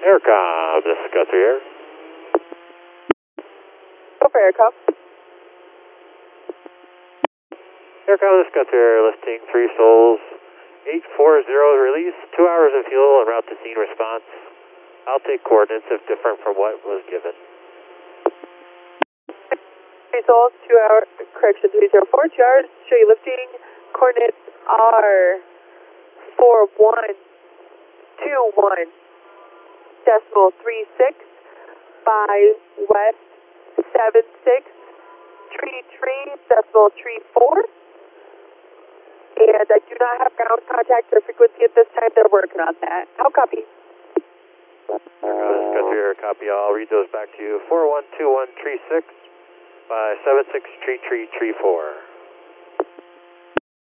Aircom, this is Guthrie here. Go for Aircom. Aircom, this is Guthrie here, listing 3 souls, 840 release, 2 hours of fuel en route to scene response. I'll take coordinates if different from what was given. 3 souls, 2 hour, correction, 304, 2 hours, show you lifting. Coordinates are 4121 decimal 36 by west 76 tree decimal 34. And I do not have ground contact or frequency at this time. They're working on that. How copy? This is Guthrie here, copy. I'll read those back to you. 412136 by 76 tree 34.